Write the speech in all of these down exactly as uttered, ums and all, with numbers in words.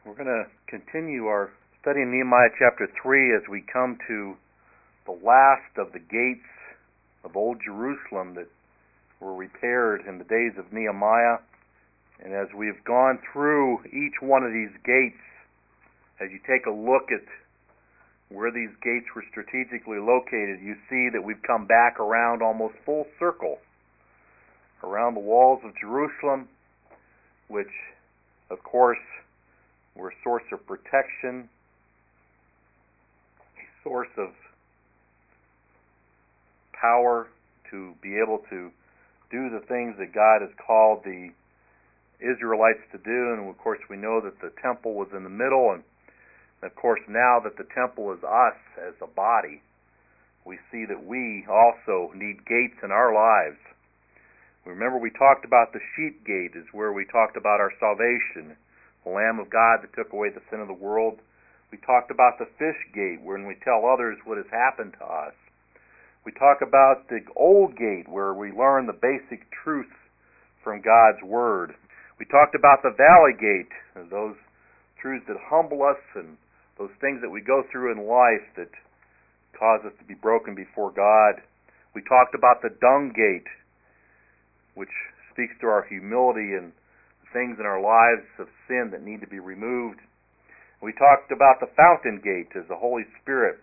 We're going to continue our study in Nehemiah chapter three as we come to the last of the gates of Old Jerusalem that were repaired in the days of Nehemiah. And as we've gone through each one of these gates, as you take a look at where these gates were strategically located, you see that we've come back around almost full circle around the walls of Jerusalem, which, of course, were a source of protection, a source of power to be able to do the things that God has called the Israelites to do. And of course we know that the temple was in the middle, and of course now that the temple is us as a body, we see that we also need gates in our lives. Remember, we talked about the sheep gate is where we talked about our salvation, the Lamb of God that took away the sin of the world. We talked about the fish gate, when we tell others what has happened to us. We talk about the old gate, where we learn the basic truths from God's Word. We talked about the valley gate, those truths that humble us and those things that we go through in life that cause us to be broken before God. We talked about the dung gate, which speaks to our humility and things in our lives of sin that need to be removed. We talked about the fountain gate as the Holy Spirit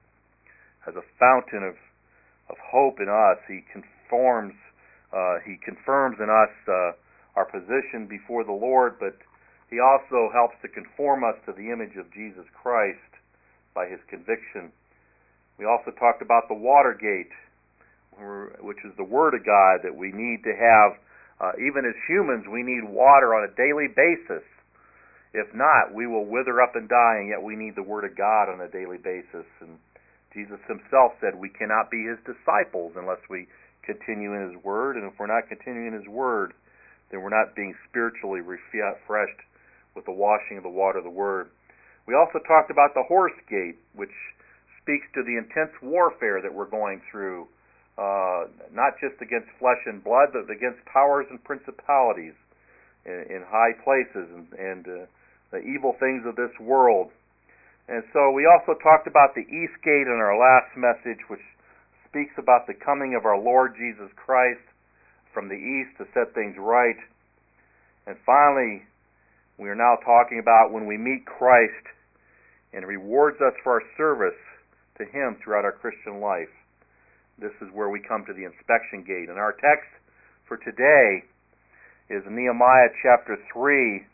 as a fountain of of hope in us. He conforms, uh, He confirms in us uh, our position before the Lord, but He also helps to conform us to the image of Jesus Christ by His conviction. We also talked about the water gate, which is the Word of God that we need to have. Uh, even as humans, we need water on a daily basis. If not, we will wither up and die, and yet we need the Word of God on a daily basis. And Jesus Himself said we cannot be His disciples unless we continue in His Word, and if we're not continuing in His Word, then we're not being spiritually refreshed with the washing of the water of the Word. We also talked about the horse gate, which speaks to the intense warfare that we're going through, uh, not just against flesh and blood, but against powers and principalities in, in high places and, and uh, the evil things of this world. And so we also talked about the east gate in our last message, which speaks about the coming of our Lord Jesus Christ from the east to set things right. And finally, we are now talking about when we meet Christ and rewards us for our service to Him throughout our Christian life. This is where we come to the inspection gate. And our text for today is Nehemiah chapter three,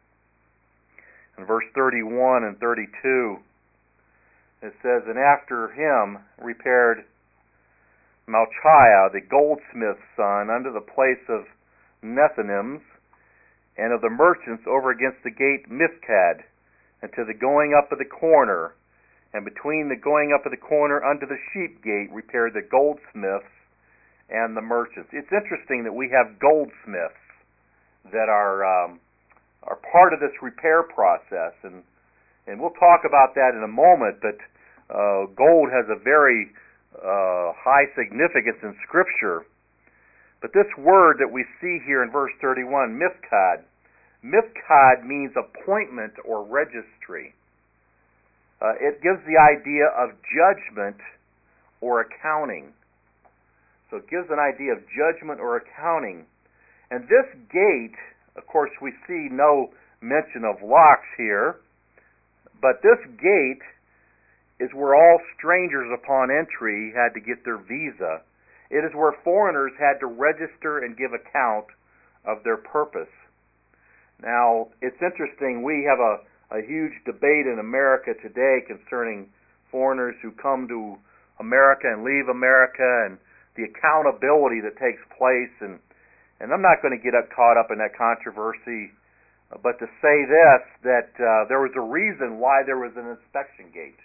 and verse thirty-one and thirty-two. It says, "And after him repaired Malchiah the goldsmith's son unto the place of Nethinims, and of the merchants over against the gate Mifkad, and to the going up of the corner. And between the going up of the corner unto the sheep gate repaired the goldsmiths and the merchants." It's interesting that we have goldsmiths that are um, are part of this repair process, and and we'll talk about that in a moment. But uh, gold has a very uh, high significance in Scripture. But this word that we see here in verse thirty-one, Mifkad, Mifkad means appointment or registry. Uh, it gives the idea of judgment or accounting. So it gives an idea of judgment or accounting. And this gate, of course, we see no mention of locks here, but this gate is where all strangers upon entry had to get their visa. It is where foreigners had to register and give account of their purpose. Now, it's interesting, we have a a huge debate in America today concerning foreigners who come to America and leave America and the accountability that takes place. And, and I'm not going to get up, caught up in that controversy, but to say this, that uh, there was a reason why there was an inspection gate.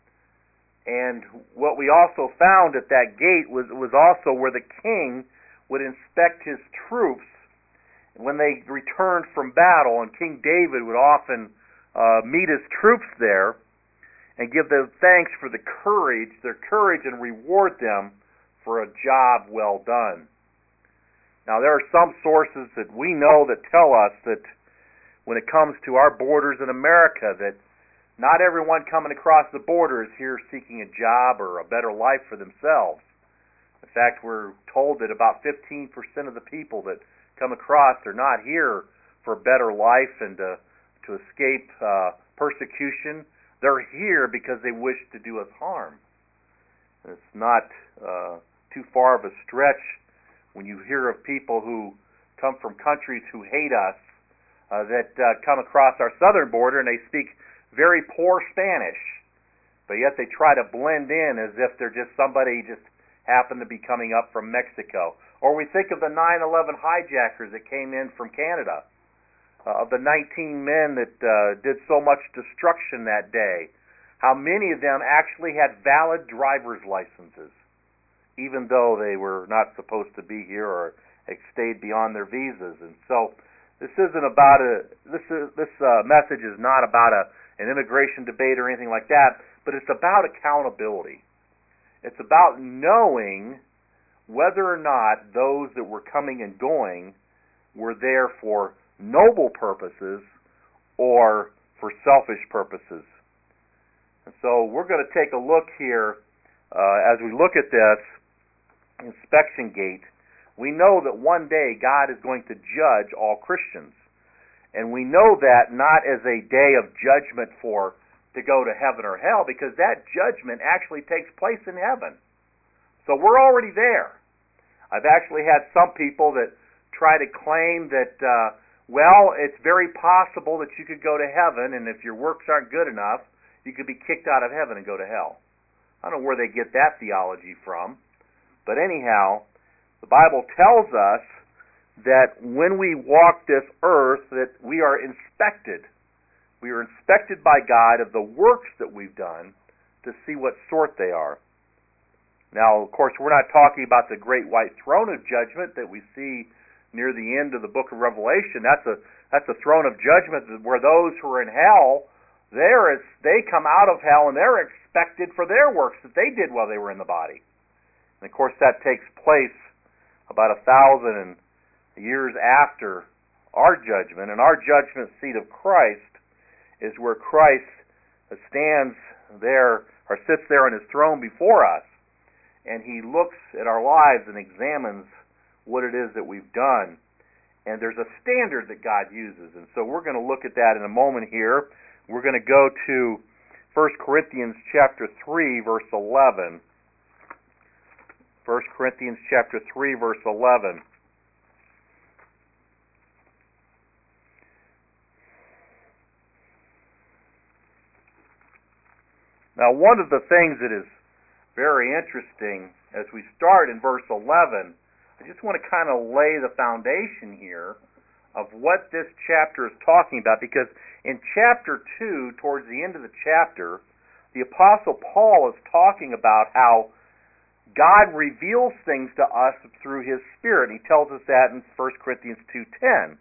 And what we also found at that gate was, was also where the king would inspect his troops when they returned from battle, and King David would often Uh, meet his troops there and give them thanks for the courage, their courage, and reward them for a job well done. Now, there are some sources that we know that tell us that when it comes to our borders in America, that not everyone coming across the border is here seeking a job or a better life for themselves. In fact, we're told that about fifteen percent of the people that come across are not here for a better life and to, to escape uh, persecution. They're here because they wish to do us harm. And it's not uh, too far of a stretch when you hear of people who come from countries who hate us uh, that uh, come across our southern border and they speak very poor Spanish, but yet they try to blend in as if they're just somebody just happened to be coming up from Mexico. Or we think of the nine eleven hijackers that came in from Canada, uh, of the nineteen men that uh, did so much destruction that day. How many of them actually had valid driver's licenses, even though they were not supposed to be here or had stayed beyond their visas. And so this isn't about a this is, this uh, message is not about a an immigration debate or anything like that, but it's about accountability. It's about knowing whether or not those that were coming and going were there for noble purposes or for selfish purposes. And so we're going to take a look here uh, as we look at this inspection gate. We know that one day God is going to judge all Christians. And we know that not as a day of judgment for to go to heaven or hell, because that judgment actually takes place in heaven. So we're already there. I've actually had some people that try to claim that, uh, well, it's very possible that you could go to heaven, and if your works aren't good enough, you could be kicked out of heaven and go to hell. I don't know where they get that theology from. But anyhow, the Bible tells us that when we walk this earth, that we are inspected. We are inspected by God of the works that we've done to see what sort they are. Now, of course, we're not talking about the great white throne of judgment that we see near the end of the book of Revelation. That's a that's a throne of judgment where those who are in hell, there is they come out of hell and they're expected for their works that they did while they were in the body. And of course, that takes place about a thousand and years after our judgment, and our judgment seat of Christ is where Christ stands there or sits there on his throne before us, and he looks at our lives and examines what it is that we've done. And there's a standard that God uses, and so we're going to look at that in a moment here. We're going to go to First Corinthians chapter three, verse eleven. First Corinthians chapter three, verse eleven. Now, one of the things that is very interesting as we start in verse eleven, I just want to kind of lay the foundation here of what this chapter is talking about, because in chapter two, towards the end of the chapter, the Apostle Paul is talking about how God reveals things to us through his Spirit. He tells us that in First Corinthians two ten.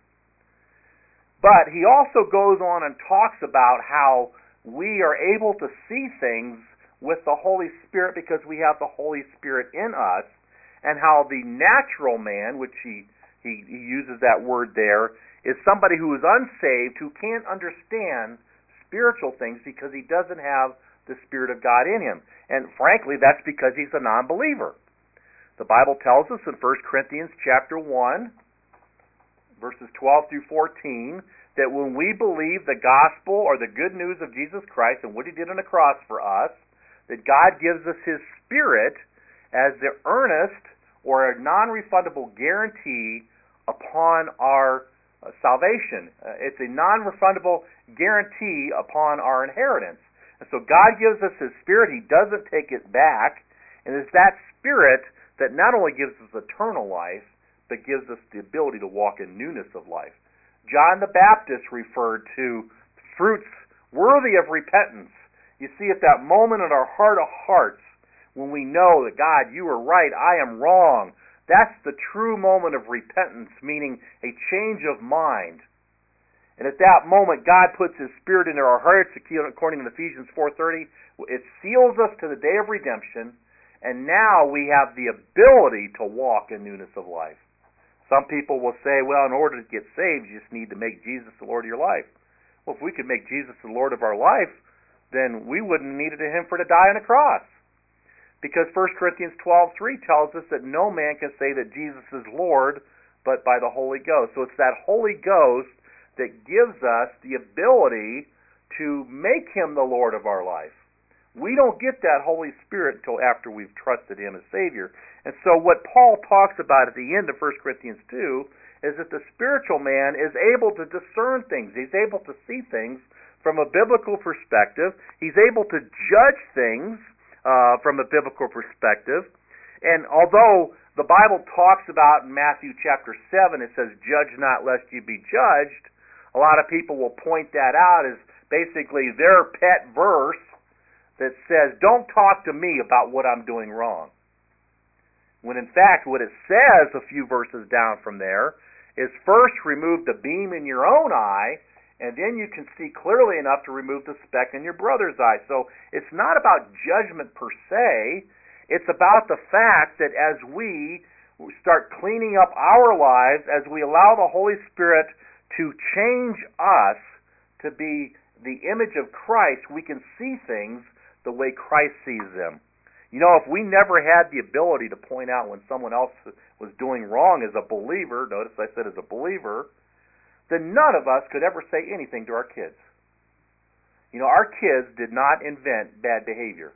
But he also goes on and talks about how we are able to see things with the Holy Spirit because we have the Holy Spirit in us, and how the natural man, which he, he, he uses that word there, is somebody who is unsaved, who can't understand spiritual things because he doesn't have the Spirit of God in him. And frankly, that's because he's a non-believer. The Bible tells us in First Corinthians chapter one, verses twelve through fourteen, that when we believe the gospel or the good news of Jesus Christ and what he did on the cross for us, that God gives us his Spirit as the earnest or a non-refundable guarantee upon our uh, salvation. Uh, it's a non-refundable guarantee upon our inheritance. And so God gives us his Spirit. He doesn't take it back. And it's that Spirit that not only gives us eternal life, but gives us the ability to walk in newness of life. John the Baptist referred to fruits worthy of repentance. You see, at that moment in our heart of hearts, when we know that, God, you are right, I am wrong, that's the true moment of repentance, meaning a change of mind. And at that moment, God puts his Spirit into our hearts, according to Ephesians four thirty. It seals us to the day of redemption, and now we have the ability to walk in newness of life. Some people will say, well, in order to get saved, you just need to make Jesus the Lord of your life. Well, if we could make Jesus the Lord of our life, then we wouldn't need Him for to die on a cross. Because First Corinthians twelve three tells us that no man can say that Jesus is Lord but by the Holy Ghost. So it's that Holy Ghost that gives us the ability to make Him the Lord of our life. We don't get that Holy Spirit until after we've trusted Him as Savior. And so what Paul talks about at the end of First Corinthians two is that the spiritual man is able to discern things. He's able to see things from a biblical perspective. He's able to judge things uh, from a biblical perspective. And although the Bible talks about in Matthew chapter seven, it says, judge not lest you be judged, a lot of people will point that out as basically their pet verse that says, don't talk to me about what I'm doing wrong. When in fact what it says a few verses down from there is first remove the beam in your own eye, and then you can see clearly enough to remove the speck in your brother's eye. So it's not about judgment per se. It's about the fact that as we start cleaning up our lives, as we allow the Holy Spirit to change us to be the image of Christ, we can see things the way Christ sees them. You know, if we never had the ability to point out when someone else was doing wrong as a believer, notice I said as a believer, then none of us could ever say anything to our kids. You know, our kids did not invent bad behavior.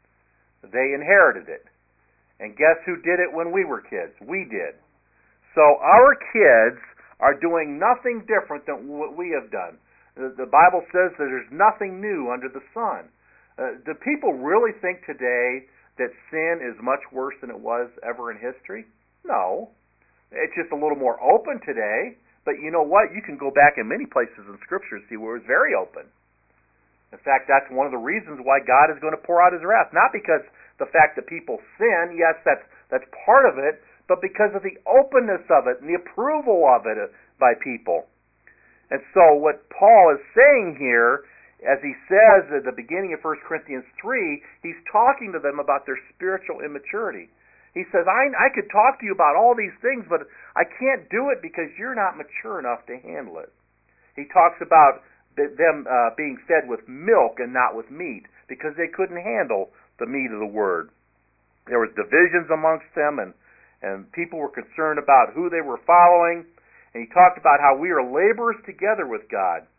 They inherited it. And guess who did it when we were kids? We did. So our kids are doing nothing different than what we have done. The Bible says that there's nothing new under the sun. Uh, do people really think today that sin is much worse than it was ever in history? No. It's just a little more open today. But you know what? You can go back in many places in Scripture and see where it's very open. In fact, that's one of the reasons why God is going to pour out His wrath. Not because the fact that people sin, yes, that's that's part of it, but because of the openness of it and the approval of it by people. And so what Paul is saying here, as he says at the beginning of First Corinthians three, he's talking to them about their spiritual immaturity. He says, I, I could talk to you about all these things, but I can't do it because you're not mature enough to handle it. He talks about them uh, being fed with milk and not with meat because they couldn't handle the meat of the Word. There was divisions amongst them, and, and people were concerned about who they were following. And he talked about how we are laborers together with God.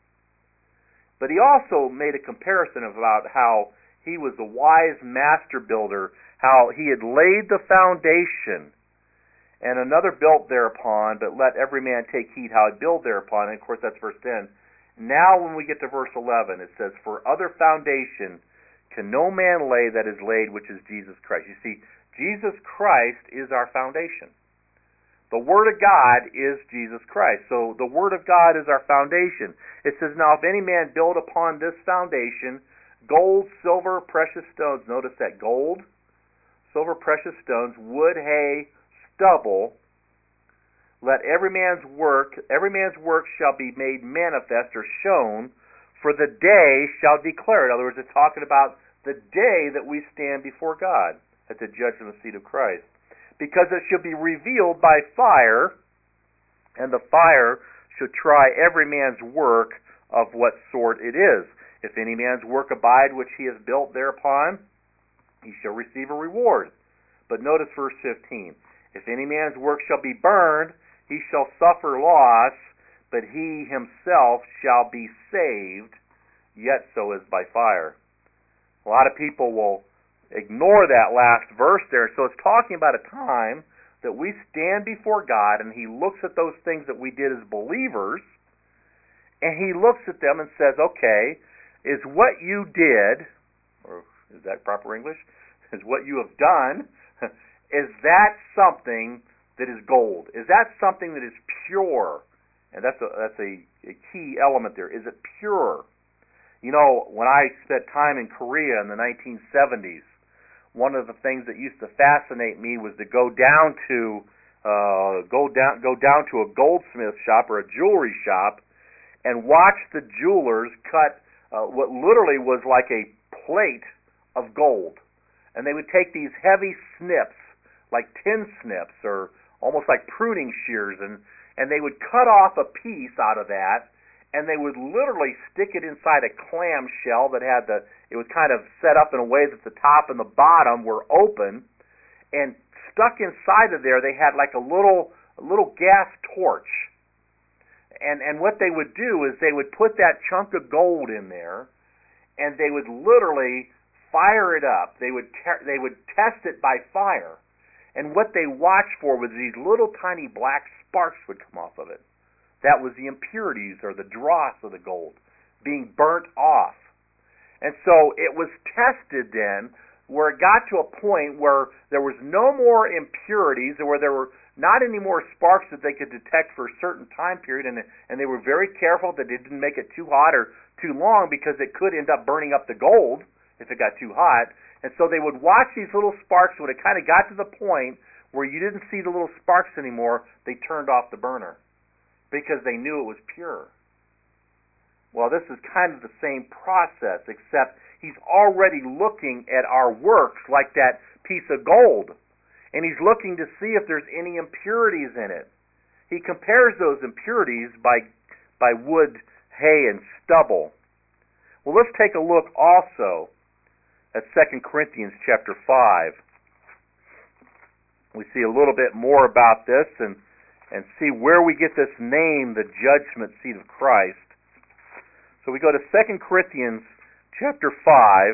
But he also made a comparison about how he was the wise master builder, how he had laid the foundation, and another built thereupon, but let every man take heed how he build thereupon. And of course that's verse ten. Now when we get to verse eleven, it says, for other foundation can no man lay that is laid, which is Jesus Christ. You see, Jesus Christ is our foundation. The Word of God is Jesus Christ. So the Word of God is our foundation. It says, now if any man build upon this foundation, gold, silver, precious stones, notice that gold, silver, precious stones, wood, hay, stubble, let every man's work, every man's work shall be made manifest or shown, for the day shall declare it. In other words, it's talking about the day that we stand before God at the judgment seat of Christ. Because it shall be revealed by fire, and the fire should try every man's work of what sort it is. If any man's work abide which he has built thereupon, he shall receive a reward. But notice verse fifteen. If any man's work shall be burned, he shall suffer loss, but he himself shall be saved, yet so is by fire. A lot of people will ignore that last verse there. So it's talking about a time that we stand before God and He looks at those things that we did as believers, and He looks at them and says, okay, is what you did, or is that proper English? Is what you have done, is that something that is gold? Is that something that is pure? And that's a, that's a, a key element there. Is it pure? You know, when I spent time in Korea in the nineteen seventies, one of the things that used to fascinate me was to go down to uh, go down go down to a goldsmith shop or a jewelry shop and watch the jewelers cut uh, what literally was like a plate of gold. And they would take these heavy snips, like tin snips or almost like pruning shears, and, and they would cut off a piece out of that, and they would literally stick it inside a clam shell that had the, it was kind of set up in a way that the top and the bottom were open, and stuck inside of there they had like a little, a little gas torch. And and what they would do is they would put that chunk of gold in there, and they would literally fire it up. They would te- they would test it by fire, and what they watched for was these little tiny black sparks would come off of it. That was the impurities or the dross of the gold being burnt off. And so it was tested then, where it got to a point where there was no more impurities, or where there were not any more sparks that they could detect for a certain time period, and and they were very careful that they didn't make it too hot or too long, because it could end up burning up the gold if it got too hot. And so they would watch these little sparks. When it kind of got to the point where you didn't see the little sparks anymore, they turned off the burner, because they knew it was pure. Well, this is kind of the same process, except he's already looking at our works like that piece of gold, and he's looking to see if there's any impurities in it. He compares those impurities by by wood, hay, and stubble. Well, let's take a look also at Second Corinthians chapter five. We see a little bit more about this, and and see where we get this name, the judgment seat of Christ. So we go to Second Corinthians chapter five.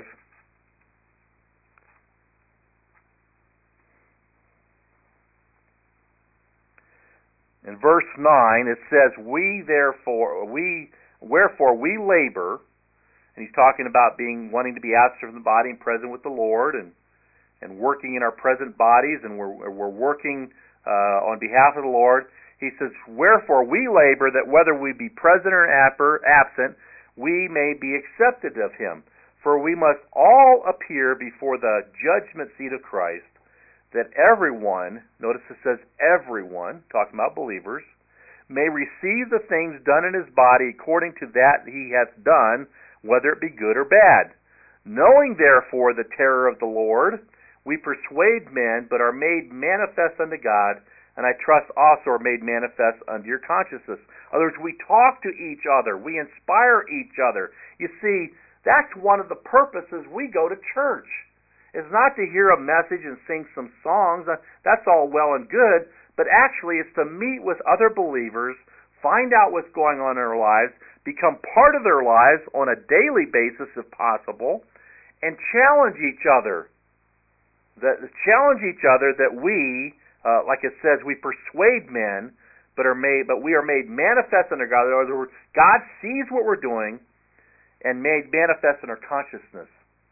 In verse nine, it says, "We therefore, we wherefore we labor," and he's talking about being wanting to be absent from the body and present with the Lord, and and working in our present bodies, and we're we're working uh, on behalf of the Lord. He says, "Wherefore we labor, that whether we be present or absent, we may be accepted of Him. For we must all appear before the judgment seat of Christ, that everyone," notice it says everyone, talking about believers, "may receive the things done in his body according to that he hath done, whether it be good or bad. Knowing therefore the terror of the Lord, we persuade men, but are made manifest unto God, and I trust also are made manifest unto your consciousness." In other words, we talk to each other, we inspire each other. You see, that's one of the purposes we go to church. It's not to hear a message and sing some songs. That's all well and good, but actually it's to meet with other believers, find out what's going on in their lives, become part of their lives on a daily basis if possible, and challenge each other. That challenge each other that we, uh, like it says, we persuade men, but are made, but we are made manifest unto God. In other words, God sees what we're doing and made manifest in our consciousness.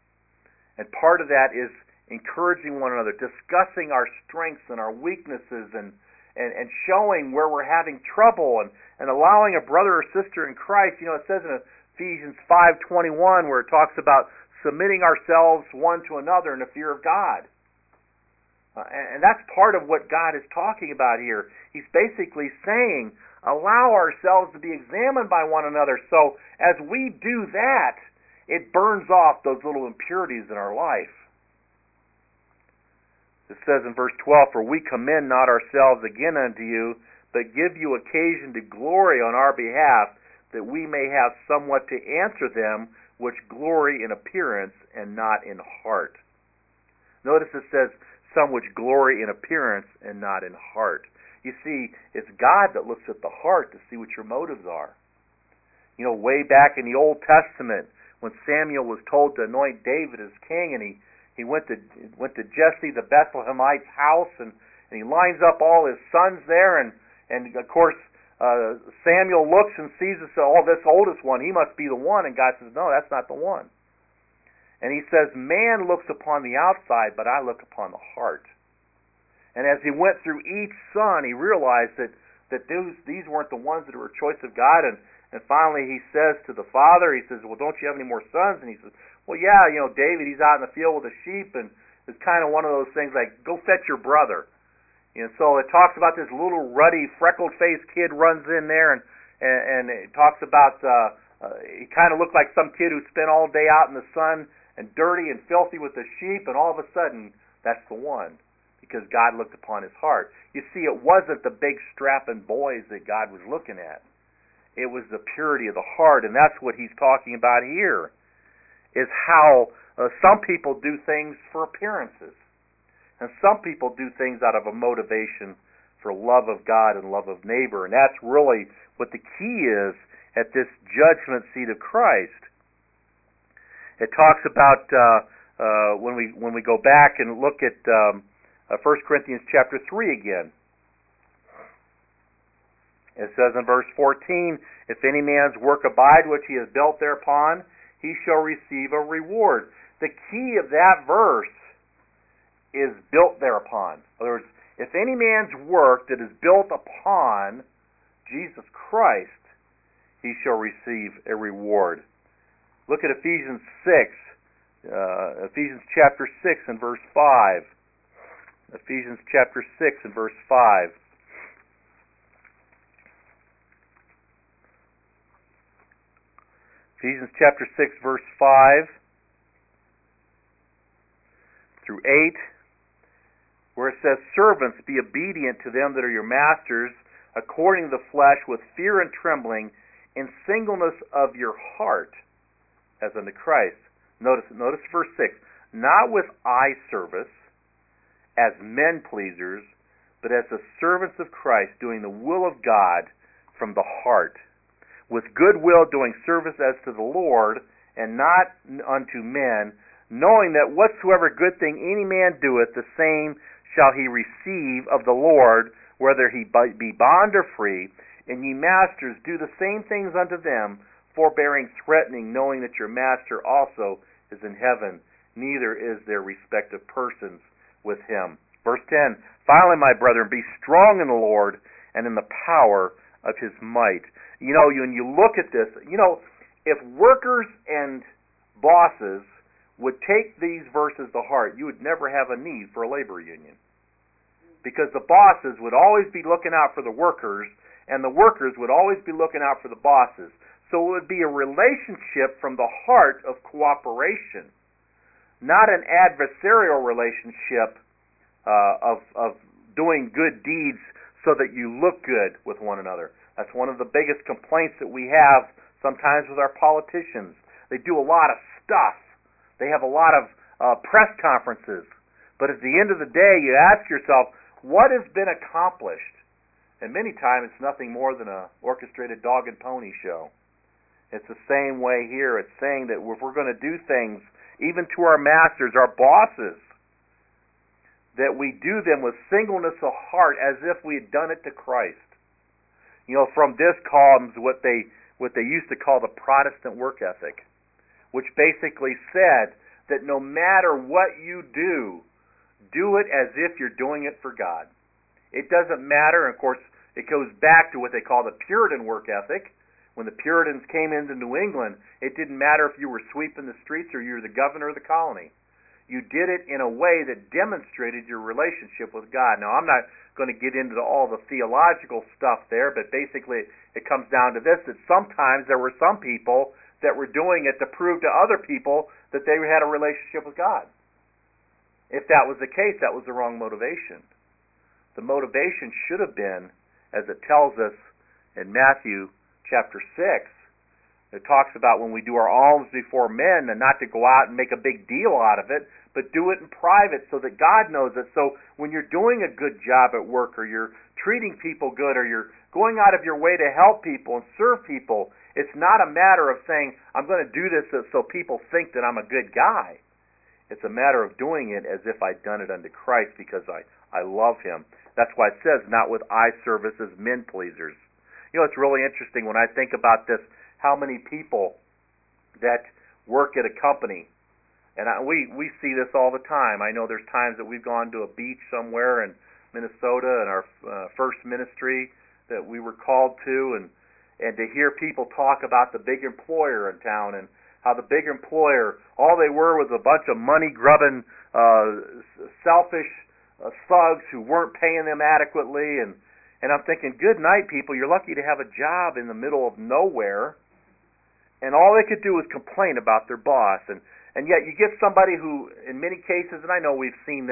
And part of that is encouraging one another, discussing our strengths and our weaknesses, and, and, and showing where we're having trouble, and, and allowing a brother or sister in Christ. You know, it says in Ephesians five twenty-one, where it talks about submitting ourselves one to another in the fear of God. Uh, and, and that's part of what God is talking about here. He's basically saying, allow ourselves to be examined by one another. So as we do that, it burns off those little impurities in our life. It says in verse twelve, "For we commend not ourselves again unto you, but give you occasion to glory on our behalf, that we may have somewhat to answer them which glory in appearance and not in heart." Notice it says, "some which glory in appearance and not in heart." You see, it's God that looks at the heart to see what your motives are. You know, way back in the Old Testament, when Samuel was told to anoint David as king, and he, he went to went to Jesse the Bethlehemite's house, and, and he lines up all his sons there, and, and of course uh, Samuel looks and sees this, oh, this oldest one, he must be the one, and God says, no, that's not the one. And he says, man looks upon the outside, but I look upon the heart. And as he went through each son, he realized that, that those, these weren't the ones that were a choice of God, and And finally he says to the father, he says, well, don't you have any more sons? And he says, well, yeah, you know, David, he's out in the field with the sheep, and it's kind of one of those things like, go fetch your brother. And so it talks about this little ruddy, freckled-faced kid runs in there, and, and, and it talks about, uh, uh, he kind of looked like some kid who spent all day out in the sun and dirty and filthy with the sheep, and all of a sudden, that's the one. because God looked upon his heart. You see, it wasn't the big strapping boys that God was looking at. It was the purity of the heart, and that's what he's talking about here, is how uh, some people do things for appearances, and some people do things out of a motivation for love of God and love of neighbor, and that's really what the key is at this judgment seat of Christ. It talks about uh, uh, when we when we go back and look at um, uh, First Corinthians chapter three again. It says in verse fourteen, "If any man's work abide which he has built thereupon, he shall receive a reward." The key of that verse is built thereupon. In other words, if any man's work that is built upon Jesus Christ, he shall receive a reward. Look at Ephesians six, uh, Ephesians chapter six and verse five. Ephesians chapter six and verse five. Ephesians chapter six, verse five through eight, where it says, "Servants, be obedient to them that are your masters, according to the flesh, with fear and trembling, in singleness of your heart, as unto Christ." Notice, notice verse six. "Not with eye service, as men pleasers, but as the servants of Christ, doing the will of God from the heart, with good will doing service as to the Lord, and not unto men, knowing that whatsoever good thing any man doeth, the same shall he receive of the Lord, whether he be bond or free. And ye masters, do the same things unto them, forbearing, threatening, knowing that your master also is in heaven, neither is there respect of persons with him." Verse ten, "Finally, my brethren, be strong in the Lord and in the power of his might." You know, when you look at this, you know, if workers and bosses would take these verses to heart, you would never have a need for a labor union. Because the bosses would always be looking out for the workers, and the workers would always be looking out for the bosses. So it would be a relationship from the heart of cooperation, not an adversarial relationship uh, of, of doing good deeds so that you look good with one another. That's one of the biggest complaints that we have sometimes with our politicians. They do a lot of stuff. They have a lot of uh, press conferences. But at the end of the day, you ask yourself, what has been accomplished? And many times it's nothing more than an orchestrated dog and pony show. It's the same way here. It's saying that if we're going to do things, even to our masters, our bosses, that we do them with singleness of heart as if we had done it to Christ. You know, from this comes what they what they used to call the Protestant work ethic, which basically said that no matter what you do, do it as if you're doing it for God. It doesn't matter. And of course, it goes back to what they call the Puritan work ethic. When the Puritans came into New England, it didn't matter if you were sweeping the streets or you were the governor of the colony. You did it in a way that demonstrated your relationship with God. Now, I'm not going to get into all the theological stuff there, but basically it comes down to this, that sometimes there were some people that were doing it to prove to other people that they had a relationship with God. If that was the case, that was the wrong motivation. The motivation should have been, as it tells us in Matthew chapter six, it talks about when we do our alms before men, and not to go out and make a big deal out of it, but do it in private so that God knows it. So when you're doing a good job at work, or you're treating people good, or you're going out of your way to help people and serve people, it's not a matter of saying, I'm going to do this so people think that I'm a good guy. It's a matter of doing it as if I'd done it unto Christ because I, I love him. That's why it says, not with eye service as men pleasers. You know, it's really interesting when I think about this, how many people that work at a company, and I, we, we see this all the time. I know there's times that we've gone to a beach somewhere in Minnesota in our uh, first ministry that we were called to, and, and to hear people talk about the big employer in town and how the big employer, all they were was a bunch of money-grubbing, uh, selfish uh, thugs who weren't paying them adequately. And, and I'm thinking, good night, people. You're lucky to have a job in the middle of nowhere. And all they could do was complain about their boss. And, and yet you get somebody who, in many cases, and I know we've seen this,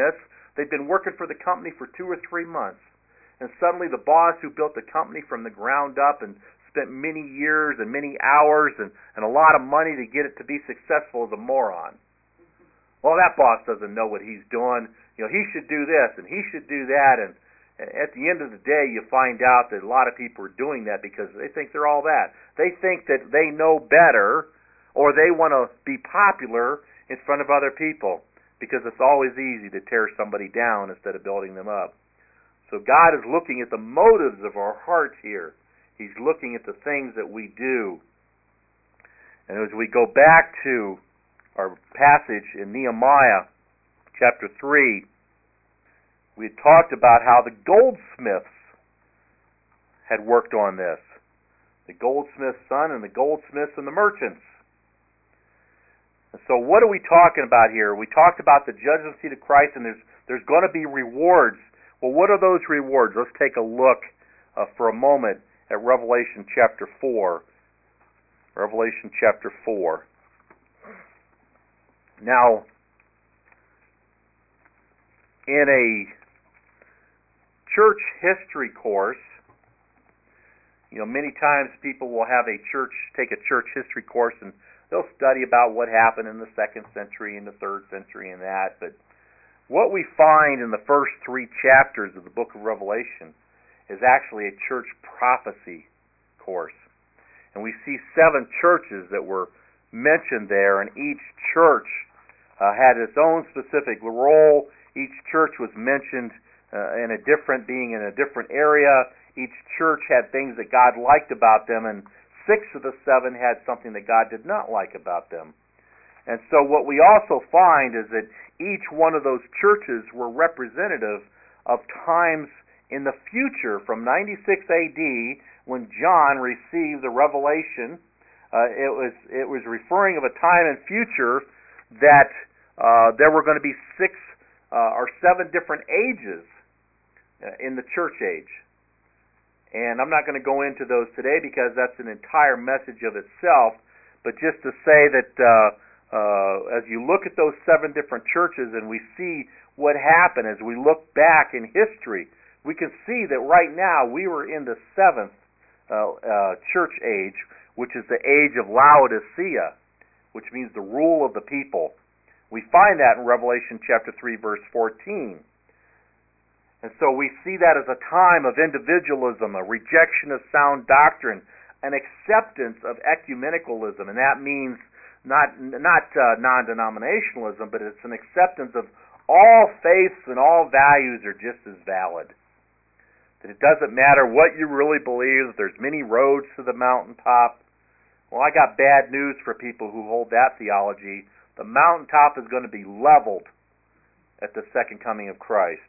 They've been working for the company for two or three months. And suddenly the boss who built the company from the ground up and spent many years and many hours and, and a lot of money to get it to be successful is a moron. Well, that boss doesn't know what he's doing. You know, he should do this and he should do that. And at the end of the day, you find out that a lot of people are doing that because they think they're all that. They think that they know better, or they want to be popular in front of other people, because it's always easy to tear somebody down instead of building them up. So God is looking at the motives of our hearts here. He's looking at the things that we do. And as we go back to our passage in Nehemiah chapter three, we had talked about how the goldsmiths had worked on this. The goldsmith's son and the goldsmiths and the merchants. And so what are we talking about here? We talked about the judgment seat of Christ, and there's there's going to be rewards. Well, what are those rewards? Let's take a look uh, for a moment at Revelation chapter four. Revelation chapter four. Now, in a church history course, you know, many times people will have a church, take a church history course, and they'll study about what happened in the second century and the third century and that. But what we find in the first three chapters of the book of Revelation is actually a church prophecy course. And we see seven churches that were mentioned there, and each church uh, had its own specific role. Each church was mentioned uh, in a different, being in a different area. Each church had things that God liked about them, and six of the seven had something that God did not like about them. And so what we also find is that each one of those churches were representative of times in the future from ninety-six A D when John received the revelation. Uh, it was it was referring of a time in future that uh, there were going to be six uh, or seven different ages uh, in the church age. And I'm not going to go into those today because that's an entire message of itself. But just to say that uh, uh, as you look at those seven different churches and we see what happened as we look back in history, we can see that right now we were in the seventh uh, uh, church age, which is the age of Laodicea, which means the rule of the people. We find that in Revelation chapter three, verse fourteen. And so we see that as a time of individualism, a rejection of sound doctrine, an acceptance of ecumenicalism, and that means not not uh, non-denominationalism, but it's an acceptance of all faiths and all values are just as valid. That it doesn't matter what you really believe, there's many roads to the mountaintop. Well, I got bad news for people who hold that theology. The mountaintop is going to be leveled at the second coming of Christ.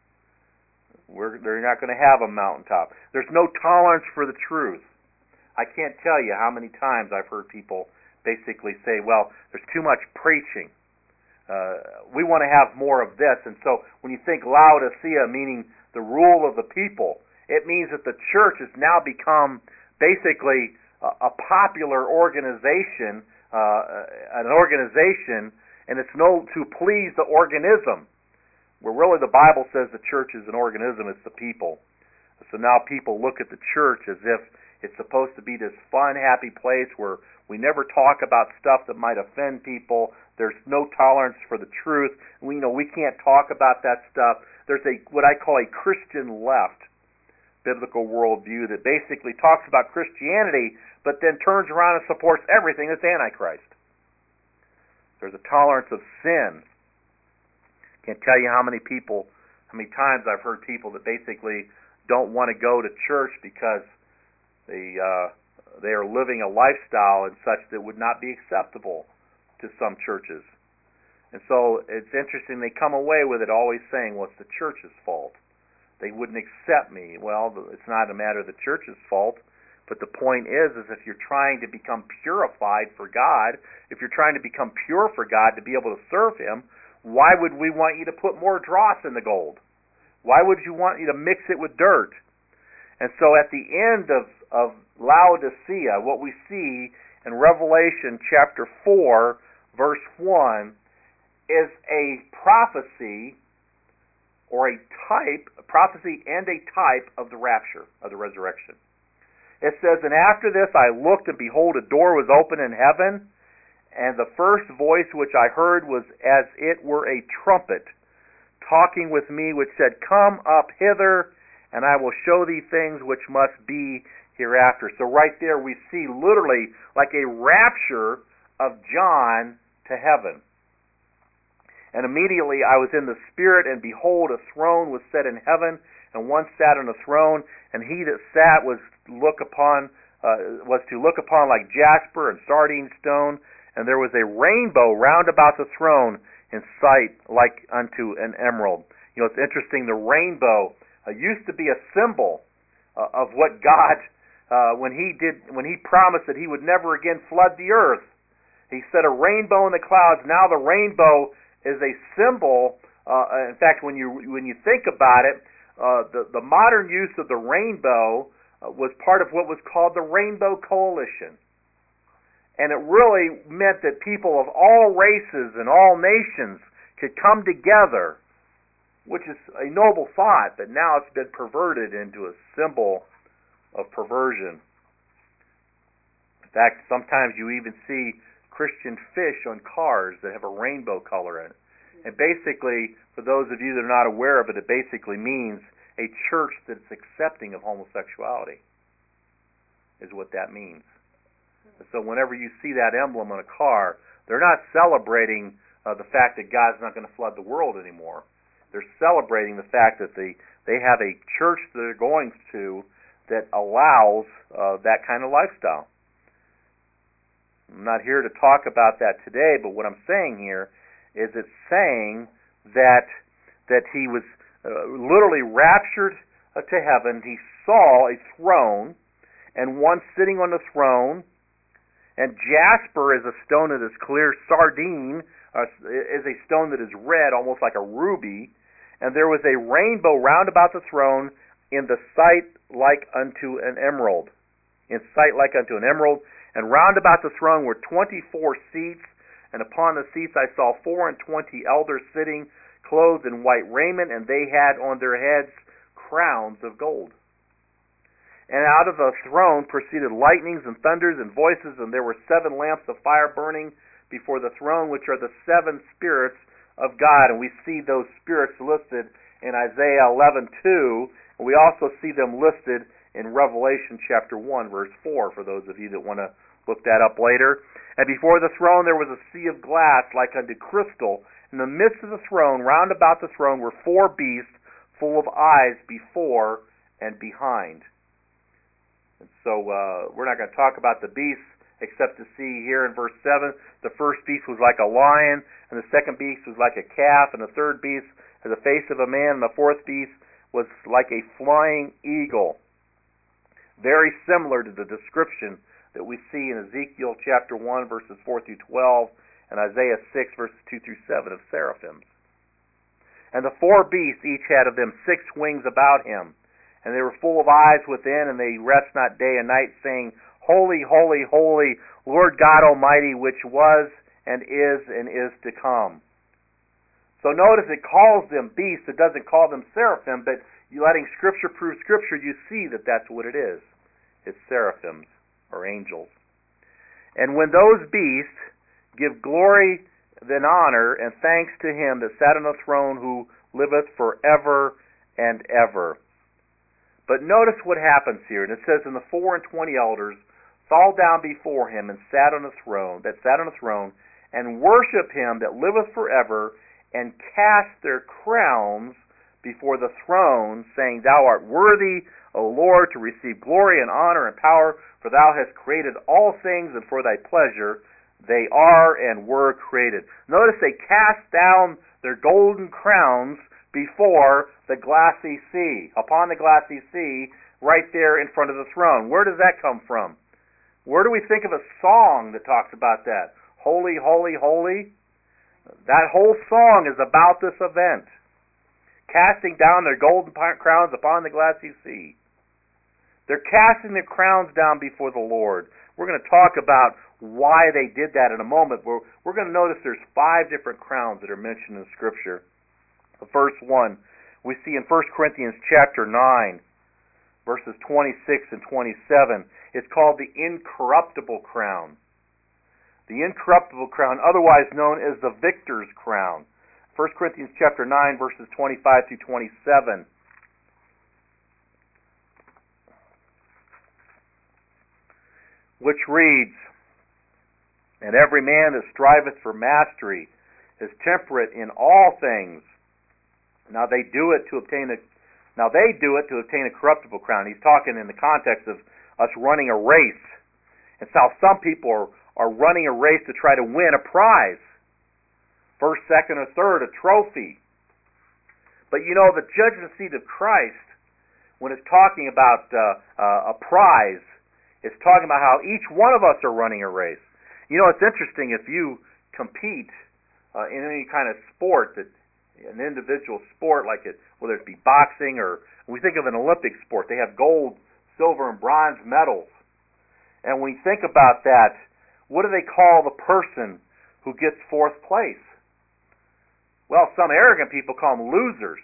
We're, they're not going to have a mountaintop. There's no tolerance for the truth. I can't tell you how many times I've heard people basically say, well, there's too much preaching. Uh, we want to have more of this. And so when you think Laodicea, meaning the rule of the people, it means that the church has now become basically a, a popular organization, uh, an organization, and it's no to please the organism. Where really the Bible says the church is an organism, it's the people. So now people look at the church as if it's supposed to be this fun, happy place where we never talk about stuff that might offend people. There's no tolerance for the truth. We, you know, we can't talk about that stuff. There's a what I call a Christian left biblical worldview that basically talks about Christianity, but then turns around and supports everything that's Antichrist. There's a tolerance of sin. Can't tell you how many people, how many times I've heard people that basically don't want to go to church because they uh, they are living a lifestyle and such that would not be acceptable to some churches. And so it's interesting, they come away with it always saying, well, it's the church's fault. They wouldn't accept me. Well, it's not a matter of the church's fault, but the point is, is if you're trying to become purified for God, if you're trying to become pure for God to be able to serve Him, why would we want you to put more dross in the gold? Why would you want you to mix it with dirt? And so at the end of, of Laodicea, what we see in Revelation chapter four, verse one, is a prophecy or a type, a prophecy and a type of the rapture, of the resurrection. It says, "And after this I looked, and behold, a door was open in heaven, and the first voice which I heard was as it were a trumpet, talking with me, which said, Come up hither, and I will show thee things which must be hereafter." So right there we see literally like a rapture of John to heaven. "And immediately I was in the Spirit, and behold, a throne was set in heaven, and one sat on the throne, and he that sat was look upon uh, was to look upon like jasper and sardine stone, and there was a rainbow round about the throne, in sight like unto an emerald." You know, it's interesting. The rainbow uh, used to be a symbol uh, of what God, uh, when He did, when He promised that He would never again flood the earth. He set a rainbow in the clouds. Now the rainbow is a symbol. Uh, in fact, when you when you think about it, uh, the the modern use of the rainbow uh, was part of what was called the Rainbow Coalition, and it really meant that people of all races and all nations could come together, which is a noble thought. But now it's been perverted into a symbol of perversion. In fact, sometimes you even see Christian fish on cars that have a rainbow color in it. And basically, for those of you that are not aware of it, it basically means a church that's accepting of homosexuality, is what that means. So whenever you see that emblem on a car, they're not celebrating uh, the fact that God's not going to flood the world anymore. They're celebrating the fact that they, they have a church that they're going to that allows uh, that kind of lifestyle. I'm not here to talk about that today, but what I'm saying here is it's saying that that he was uh, literally raptured uh, to heaven. He saw a throne and one sitting on the throne, and jasper is a stone that is clear, sardine uh, is a stone that is red, almost like a ruby, and there was a rainbow round about the throne in the sight like unto an emerald. In sight like unto an emerald. And round about the throne were twenty-four seats, and upon the seats I saw four and twenty elders sitting, clothed in white raiment, and they had on their heads crowns of gold. And out of the throne proceeded lightnings and thunders and voices, and there were seven lamps of fire burning before the throne, which are the seven spirits of God. And we see those spirits listed in Isaiah eleven two, and we also see them listed in Revelation chapter one, verse four, for those of you that want to look that up later. "And before the throne there was a sea of glass like unto crystal. In the midst of the throne, round about the throne, were four beasts full of eyes before and behind." And so uh, we're not going to talk about the beasts, except to see here in verse seven, the first beast was like a lion, and the second beast was like a calf, and the third beast had the face of a man, and the fourth beast was like a flying eagle. Very similar to the description that we see in Ezekiel chapter one, verses four through twelve, and Isaiah six, verses two through seven of seraphims. "And the four beasts each had of them six wings about him, and they were full of eyes within, and they rest not day and night, saying, Holy, holy, holy, Lord God Almighty, which was and is and is to come." So notice it calls them beasts. It doesn't call them seraphim, but you letting Scripture prove Scripture, you see that that's what it is. It's seraphims, or angels. "And when those beasts give glory, then honor, and thanks to him that sat on the throne, who liveth forever and ever." But notice what happens here. And it says, "And the four and twenty elders fall down before him, and sat on the throne, that sat on the throne, and worship him that liveth forever, and cast their crowns before the throne, saying, Thou art worthy, O Lord, to receive glory and honor and power, for thou hast created all things, and for thy pleasure they are and were created." Notice they cast down their golden crowns before the glassy sea, upon the glassy sea, right there in front of the throne. Where does that come from? Where do we think of a song that talks about that? Holy, holy, holy. That whole song is about this event. Casting down their golden crowns upon the glassy sea. They're casting their crowns down before the Lord. We're going to talk about why they did that in a moment. We're, we're going to notice there's five different crowns that are mentioned in Scripture. The first one We see in First Corinthians chapter nine, verses twenty-six and twenty-seven, it's called the incorruptible crown. The incorruptible crown, otherwise known as the victor's crown. First Corinthians chapter nine, verses twenty-five through twenty-seven. Which reads, "And every man that striveth for mastery is temperate in all things. Now they do it to obtain a now they do it to obtain a corruptible crown." He's talking in the context of us running a race. And so some people are, are running a race to try to win a prize. First, second, or third, a trophy. But you know, the judgment seat of Christ, when it's talking about uh, uh, a prize, it's talking about how each one of us are running a race. You know, it's interesting if you compete uh, in any kind of sport, that an individual sport, like it, whether it be boxing or we think of an Olympic sport, they have gold, silver, and bronze medals. And when we think about that, what do they call the person who gets fourth place? Well, some arrogant people call them losers.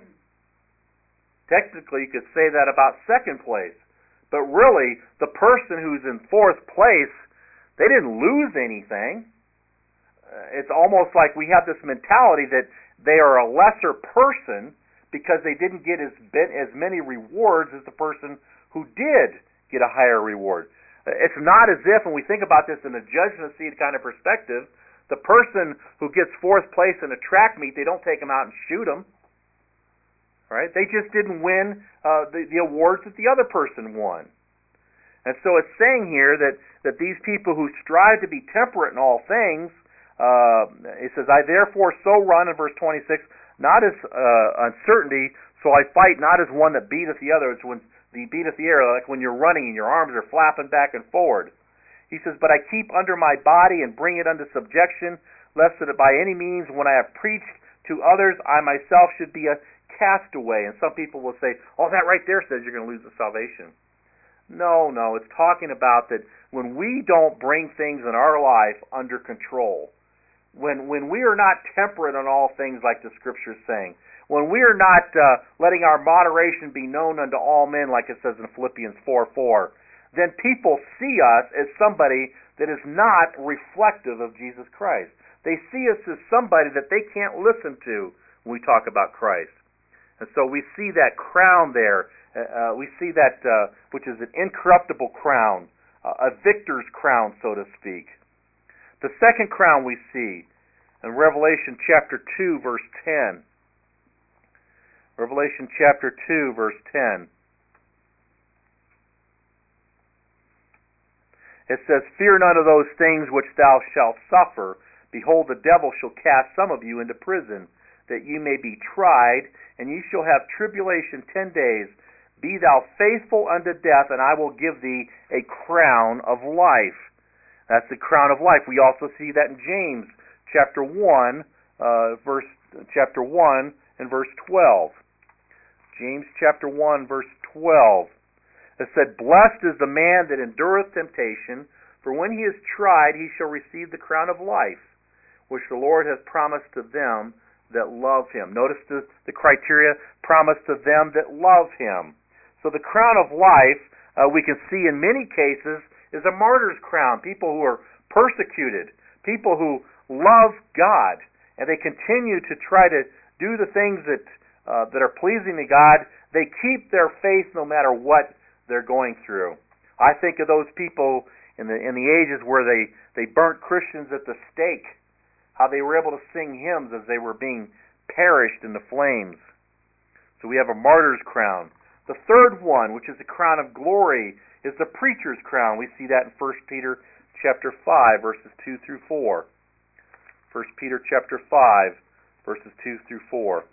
Technically, you could say that about second place. But really, the person who's in fourth place, they didn't lose anything. Uh, it's almost like we have this mentality that they are a lesser person because they didn't get as, bit, as many rewards as the person who did get a higher reward. Uh, it's not as if, when we think about this in a judgment seat kind of perspective, the person who gets fourth place in a track meet, they don't take him out and shoot him. Right? They just didn't win uh, the, the awards that the other person won. And so it's saying here that, that these people who strive to be temperate in all things, uh, it says, "I therefore so run," in verse twenty-six, "not as uh, uncertainty, so I fight not as one that beateth the other." It's when the beateth the air, like when you're running and your arms are flapping back and forward. He says, "But I keep under my body and bring it unto subjection, lest that by any means, when I have preached to others, I myself should be a castaway." And some people will say, "Oh, that right there says you're going to lose the salvation." No, no, it's talking about that when we don't bring things in our life under control, when when we are not temperate on all things like the Scripture is saying, when we are not uh, letting our moderation be known unto all men, like it says in Philippians four four, then people see us as somebody that is not reflective of Jesus Christ. They see us as somebody that they can't listen to when we talk about Christ. And so we see that crown there. Uh, we see that, uh, which is an incorruptible crown, uh, a victor's crown, so to speak. The second crown we see in Revelation chapter two, verse ten. Revelation chapter two, verse ten. It says, "Fear none of those things which thou shalt suffer. Behold, the devil shall cast some of you into prison, that ye may be tried, and ye shall have tribulation ten days. Be thou faithful unto death, and I will give thee a crown of life." That's the crown of life. We also see that in James chapter one, uh, verse chapter one and verse twelve. James chapter one, verse twelve. It said, "Blessed is the man that endureth temptation, for when he is tried, he shall receive the crown of life, which the Lord has promised to them that love him." Notice the, the criteria, promised to them that love him. So the crown of life, uh, we can see in many cases, is a martyr's crown. People who are persecuted, people who love God, and they continue to try to do the things that uh, that are pleasing to God. They keep their faith no matter what they're going through. I think of those people in the in the ages where they, they burnt Christians at the stake, how they were able to sing hymns as they were being perished in the flames. So we have a martyr's crown. The third one, which is the crown of glory, is the preacher's crown. We see that in First Peter chapter five, verses two through four. First Peter chapter five, verses two through four.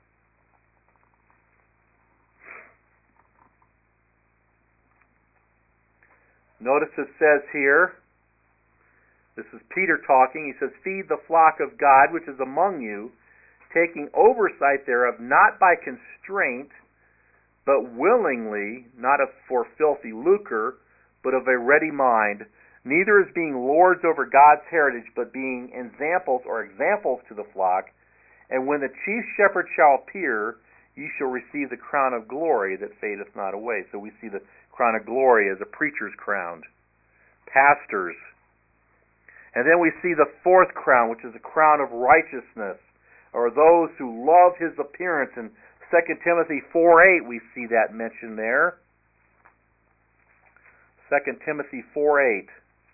Notice it says here, this is Peter talking, he says, "Feed the flock of God which is among you, taking oversight thereof, not by constraint, but willingly, not of for filthy lucre, but of a ready mind, neither as being lords over God's heritage, but being examples or examples to the flock. And when the chief shepherd shall appear, ye shall receive the crown of glory that fadeth not away. So we see the crown of glory as a preacher's crown, pastors. And then we see the fourth crown, which is the crown of righteousness, or those who love his appearance. In Second Timothy four eight, we see that mentioned there. Second Timothy four eight.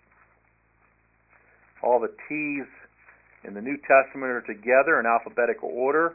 All the T's in the New Testament are together in alphabetical order.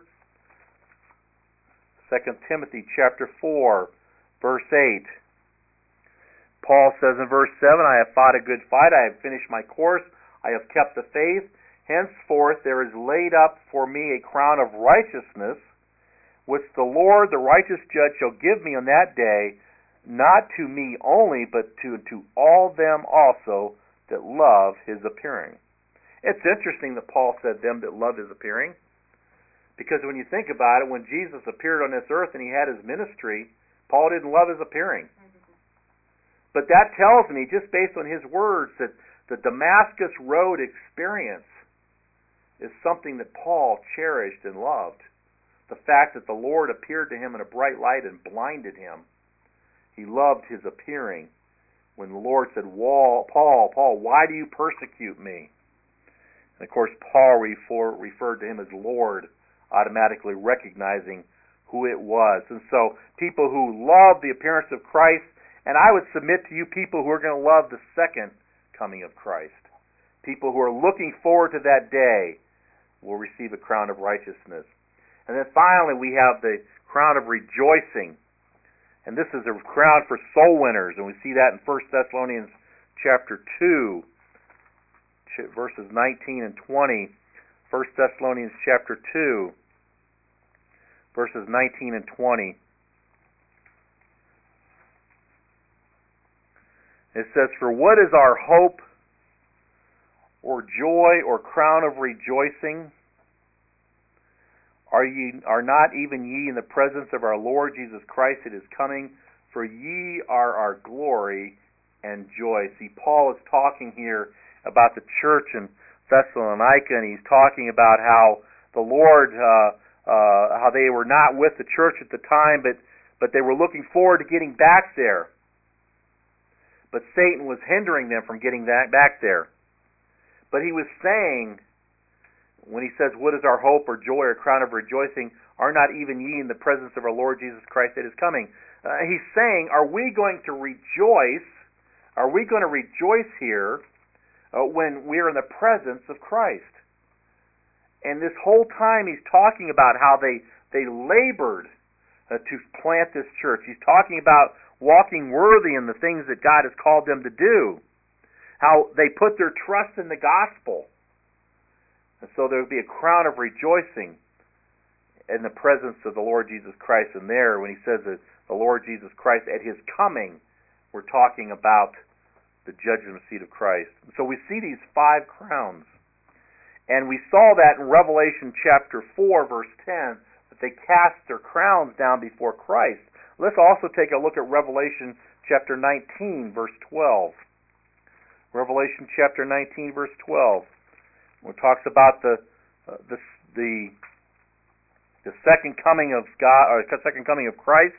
Second Timothy chapter four, verse eight. Paul says in verse seven, I have fought a good fight, I have finished my course, I have kept the faith. Henceforth there is laid up for me a crown of righteousness, which the Lord, the righteous judge, shall give me on that day, not to me only, but to, to all them also that love his appearing. It's interesting that Paul said them that love his appearing, because when you think about it, when Jesus appeared on this earth and he had his ministry, Paul didn't love his appearing. But that tells me, just based on his words, that the Damascus Road experience is something that Paul cherished and loved. The fact that the Lord appeared to him in a bright light and blinded him. He loved his appearing. When the Lord said, Paul, Paul, why do you persecute me? And of course, Paul refer, referred to him as Lord, automatically recognizing who it was. And so, people who love the appearance of Christ, and I would submit to you people who are going to love the second coming of Christ, people who are looking forward to that day, will receive a crown of righteousness. And then finally, we have the crown of rejoicing. And this is a crown for soul winners, and we see that in First Thessalonians chapter two, verses nineteen and twenty. First Thessalonians chapter two, verses nineteen and twenty. It says, For what is our hope, or joy, or crown of rejoicing? Are ye are not even ye in the presence of our Lord Jesus Christ that is coming? For ye are our glory and joy. See, Paul is talking here about the church in Thessalonica, and he's talking about how the Lord, uh, uh, how they were not with the church at the time, but but they were looking forward to getting back there. But Satan was hindering them from getting that back there. But he was saying, when he says, what is our hope or joy or crown of rejoicing, are not even ye in the presence of our Lord Jesus Christ that is coming? Uh, he's saying, are we going to rejoice, are we going to rejoice here uh, when we're in the presence of Christ? And this whole time he's talking about how they, they labored uh, to plant this church. He's talking about walking worthy in the things that God has called them to do. How they put their trust in the gospel. And so there would be a crown of rejoicing in the presence of the Lord Jesus Christ. And there, when he says that the Lord Jesus Christ at his coming, we're talking about the judgment seat of Christ. And so we see these five crowns. And we saw that in Revelation chapter four, verse ten, that they cast their crowns down before Christ. Let's also take a look at Revelation chapter nineteen, verse twelve. Revelation chapter nineteen, verse twelve. It talks about the uh, the the the second coming of God, or the second coming of Christ,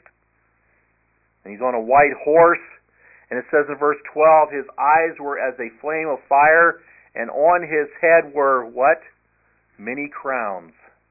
and he's on a white horse. And it says in verse twelve, his eyes were as a flame of fire, and on his head were what? Many crowns.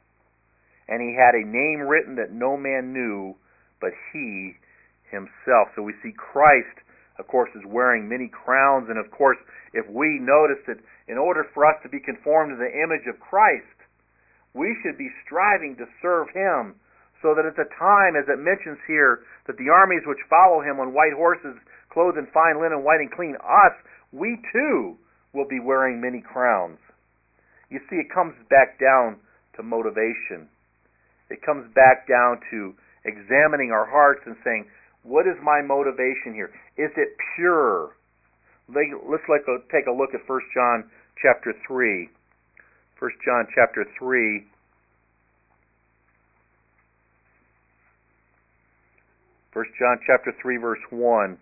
And he had a name written that no man knew but he himself. So we see Christ, of course, is wearing many crowns. And of course, if we notice that in order for us to be conformed to the image of Christ, we should be striving to serve him, so that at the time, as it mentions here, that the armies which follow him on white horses, clothed in fine linen, white and clean, us, we too will be wearing many crowns. You see, it comes back down to motivation. It comes back down to examining our hearts and saying, what is my motivation here? Is it pure? Let's like take a look at First John chapter three. First John chapter three. First John chapter three, verse one.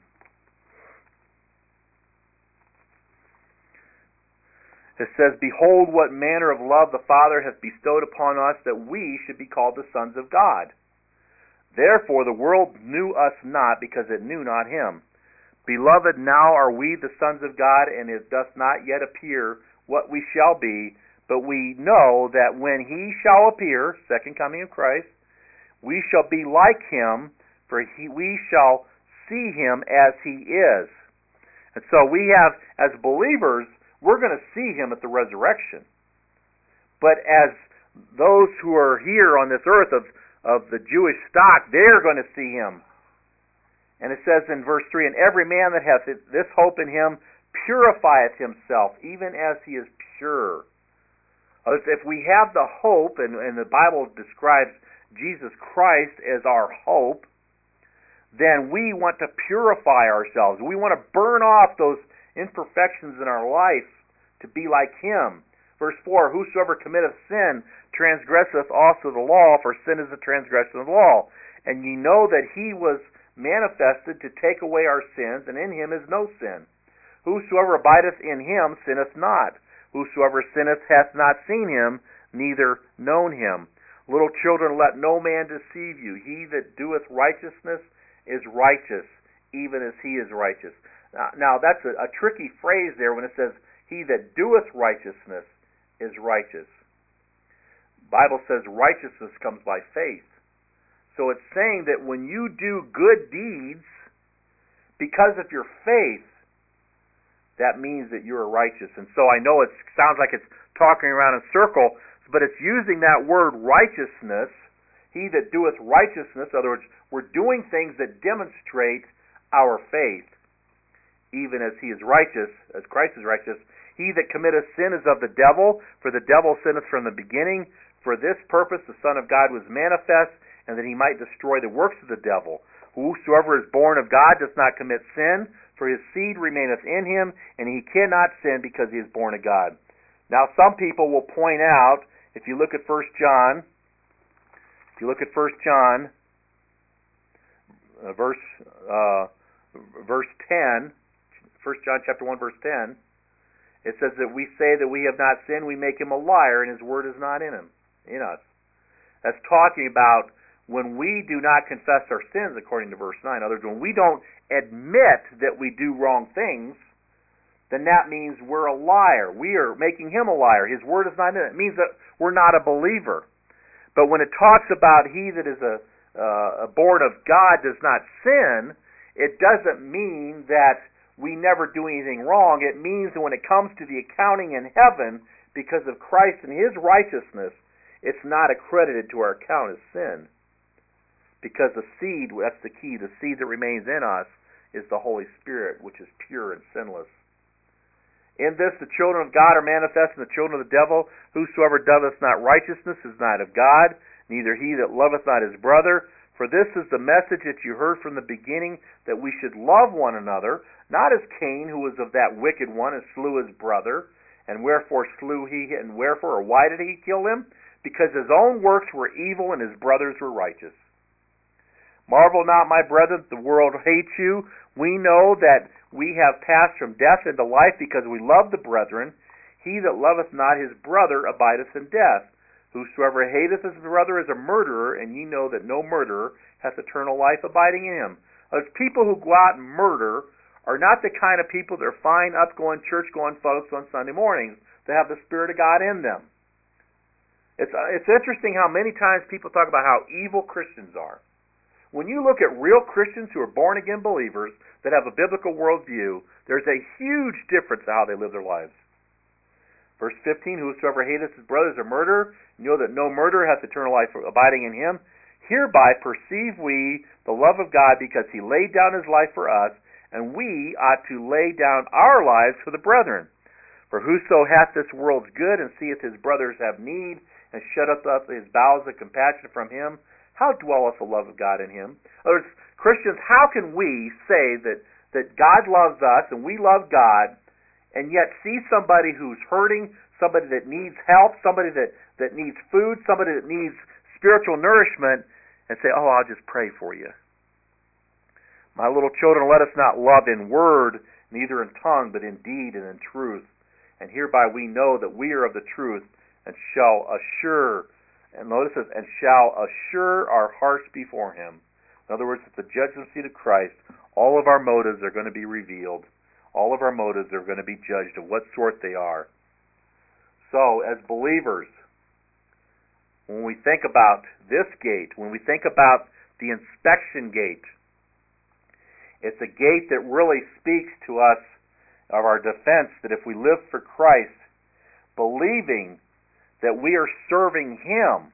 It says, Behold, what manner of love the Father hath bestowed upon us, that we should be called the sons of God. Therefore the world knew us not, because it knew not him. Beloved, now are we the sons of God, and it doth not yet appear what we shall be, but we know that when he shall appear, second coming of Christ, we shall be like him, for he, we shall see him as he is. And so we have, as believers, we're going to see him at the resurrection. But as those who are here on this earth of, of the Jewish stock, they're going to see him. And it says in verse three, and every man that hath this hope in him purifieth himself, even as he is pure. If we have the hope, and, and the Bible describes Jesus Christ as our hope, then we want to purify ourselves. We want to burn off those imperfections in our life to be like him. Verse four, whosoever committeth sin transgresseth also the law, for sin is the transgression of the law. And ye know that he was manifested to take away our sins, and in him is no sin. Whosoever abideth in him sinneth not. Whosoever sinneth hath not seen him, neither known him. Little children, let no man deceive you. He that doeth righteousness is righteous, even as he is righteous. Now, now that's a, a tricky phrase there when it says, he that doeth righteousness is righteous. The Bible says righteousness comes by faith. So it's saying that when you do good deeds because of your faith, that means that you are righteous. And so I know it sounds like it's talking around in a circle, but it's using that word righteousness. He that doeth righteousness, in other words, we're doing things that demonstrate our faith, even as he is righteous, as Christ is righteous. He that committeth sin is of the devil, for the devil sinneth from the beginning. For this purpose the Son of God was manifest, and that he might destroy the works of the devil. Whosoever is born of God does not commit sin, for his seed remaineth in him, and he cannot sin because he is born of God. Now some people will point out, if you look at First John, if you look at First John, uh, verse uh, verse ten, First John chapter one, verse ten, it says that we say that we have not sinned, we make him a liar, and his word is not in him, in us. That's talking about when we do not confess our sins, according to verse nine. In other words, when we don't admit that we do wrong things, then that means we're a liar. We are making him a liar. His word is not in it. It means that we're not a believer. But when it talks about he that is a, uh, born of God does not sin, it doesn't mean that we never do anything wrong. It means that when it comes to the accounting in heaven, because of Christ and his righteousness, it's not accredited to our account as sin. Because the seed, that's the key, the seed that remains in us is the Holy Spirit, which is pure and sinless. In this the children of God are manifest, and the children of the devil. Whosoever doeth not righteousness is not of God, neither he that loveth not his brother. For this is the message that you heard from the beginning, that we should love one another, not as Cain, who was of that wicked one, and slew his brother. And wherefore slew he, and wherefore, or why did he kill him? Because his own works were evil, and his brothers were righteous. Marvel not, my brethren, that the world hates you. We know that we have passed from death into life, because we love the brethren. He that loveth not his brother abideth in death. Whosoever hateth his brother is a murderer, and ye know that no murderer hath eternal life abiding in him. Those people who go out and murder are not the kind of people that are fine, upgoing, church-going folks on Sunday mornings that have the Spirit of God in them. It's, it's interesting how many times people talk about how evil Christians are. When you look at real Christians who are born-again believers that have a biblical worldview, there's a huge difference in how they live their lives. Verse fifteen, whosoever hateth his brother is a murderer, and know that no murderer hath eternal life abiding in him. Hereby perceive we the love of God, because he laid down his life for us, and we ought to lay down our lives for the brethren. For whoso hath this world's good, and seeth his brothers have need, and shutteth up his bowels of compassion from him, how dwelleth the love of God in him? In other words, Christians, how can we say that, that God loves us and we love God, and yet see somebody who's hurting, somebody that needs help, somebody that, that needs food, somebody that needs spiritual nourishment, and say, oh, I'll just pray for you. My little children, let us not love in word, neither in tongue, but in deed and in truth. And hereby we know that we are of the truth, and shall assure And notice this, and shall assure our hearts before him. In other words, at the judgment seat of Christ, all of our motives are going to be revealed. All of our motives are going to be judged of what sort they are. So, as believers, when we think about this gate, when we think about the inspection gate, it's a gate that really speaks to us of our defense, that if we live for Christ, believing that we are serving him,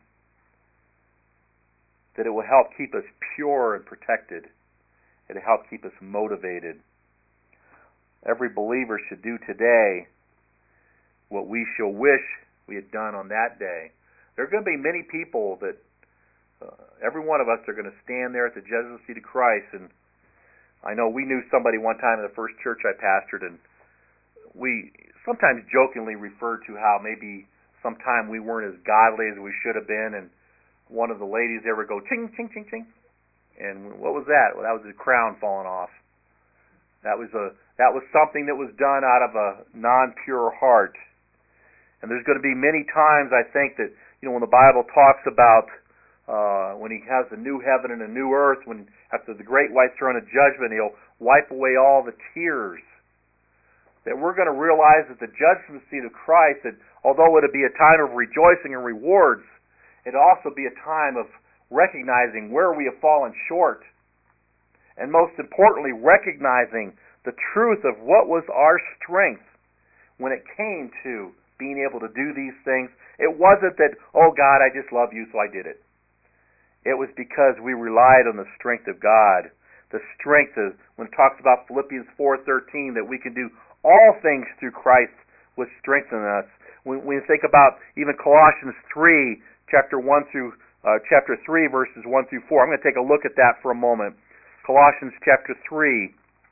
that it will help keep us pure and protected. It'll help keep us motivated. Every believer should do today what we shall wish we had done on that day. There are going to be many people that, uh, every one of us are going to stand there at the judgment seat of Christ. And I know we knew somebody one time in the first church I pastored, and we sometimes jokingly referred to how maybe sometime we weren't as godly as we should have been, and one of the ladies there would go, ching, ching, ching, ching. And what was that? Well, that was a crown falling off. That was a that was something that was done out of a non-pure heart. And there's going to be many times, I think, that, you know, when the Bible talks about uh, when he has a new heaven and a new earth, when after the great white throne of judgment, he'll wipe away all the tears, that we're going to realize that the judgment seat of Christ, that although it'll be a time of rejoicing and rewards, it'll also be a time of recognizing where we have fallen short, and most importantly, recognizing the truth of what was our strength when it came to being able to do these things. It wasn't that, oh God, I just love you, so I did it. It was because we relied on the strength of God. The strength of, when it talks about Philippians four thirteen, that we can do all things through Christ which strengthen us. When we think about even Colossians three, chapter one through uh, chapter three, verses one through four. I'm going to take a look at that for a moment. Colossians chapter three.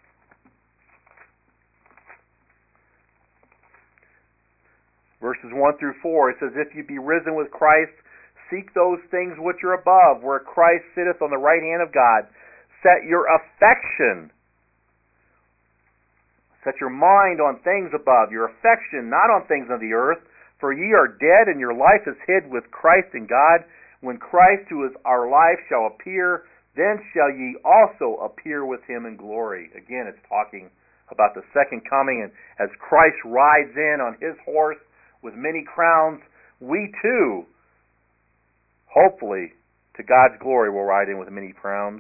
Verses one through four, it says, "If you be risen with Christ, seek those things which are above, where Christ sitteth on the right hand of God. Set your affection, set your mind on things above, your affection not on things of the earth. For ye are dead, and your life is hid with Christ in God. When Christ, who is our life, shall appear, then shall ye also appear with him in glory." Again, it's talking about the second coming, and as Christ rides in on his horse with many crowns, we too, hopefully, to God's glory, will ride in with many crowns.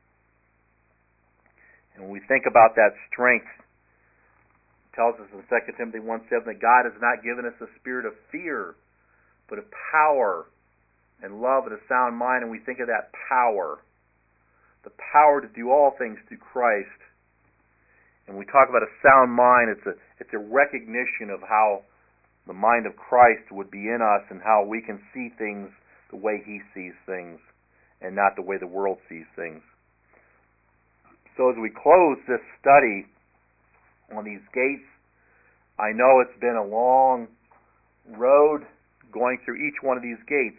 And when we think about that strength, it tells us in Second Timothy one seven that God has not given us a spirit of fear, but of power and love and a sound mind. And we think of that power, the power to do all things through Christ. And we talk about a sound mind, it's a it's a recognition of how the mind of Christ would be in us and how we can see things the way he sees things and not the way the world sees things. So as we close this study on these gates, I know it's been a long road going through each one of these gates,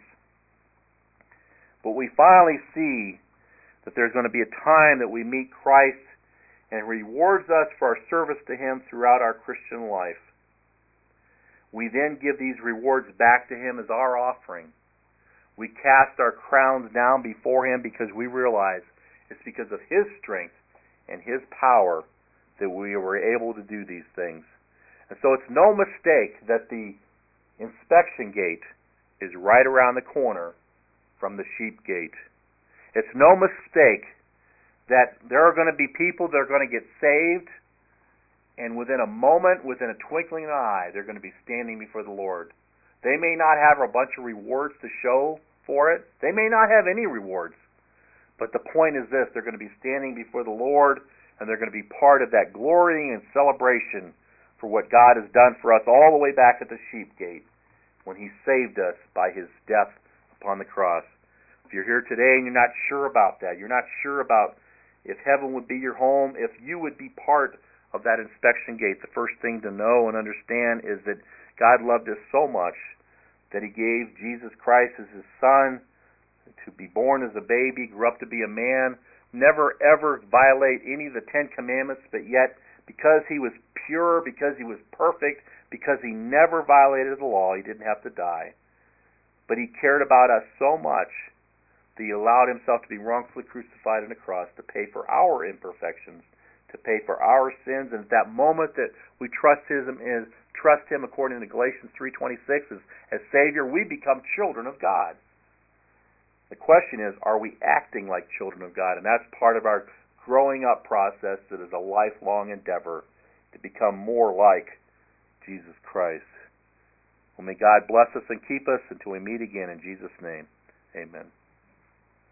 but we finally see that there's going to be a time that we meet Christ and rewards us for our service to him throughout our Christian life. We then give these rewards back to him as our offering. We cast our crowns down before him because we realize it's because of his strength and his power that we were able to do these things. And so it's no mistake that the inspection gate is right around the corner from the sheep gate. It's no mistake that there are going to be people that are going to get saved, and within a moment, within a twinkling of an eye, they're going to be standing before the Lord. They may not have a bunch of rewards to show for it. They may not have any rewards. But the point is this, they're going to be standing before the Lord, and they're going to be part of that glorying and celebration for what God has done for us all the way back at the sheep gate when he saved us by his death upon the cross. If you're here today and you're not sure about that, you're not sure about if heaven would be your home, if you would be part of that inspection gate, the first thing to know and understand is that God loved us so much that he gave Jesus Christ as his son to be born as a baby, grew up to be a man, never ever violate any of the Ten Commandments, but yet because he was pure, because he was perfect, because he never violated the law, he didn't have to die. But he cared about us so much that he allowed himself to be wrongfully crucified on a cross to pay for our imperfections, to pay for our sins. And at that moment that we trust him, is, trust him according to Galatians three twenty-six as, as Savior, we become children of God. The question is, are we acting like children of God? And that's part of our growing up process that is a lifelong endeavor to become more like Jesus Christ. Well, may God bless us and keep us until we meet again in Jesus' name. Amen.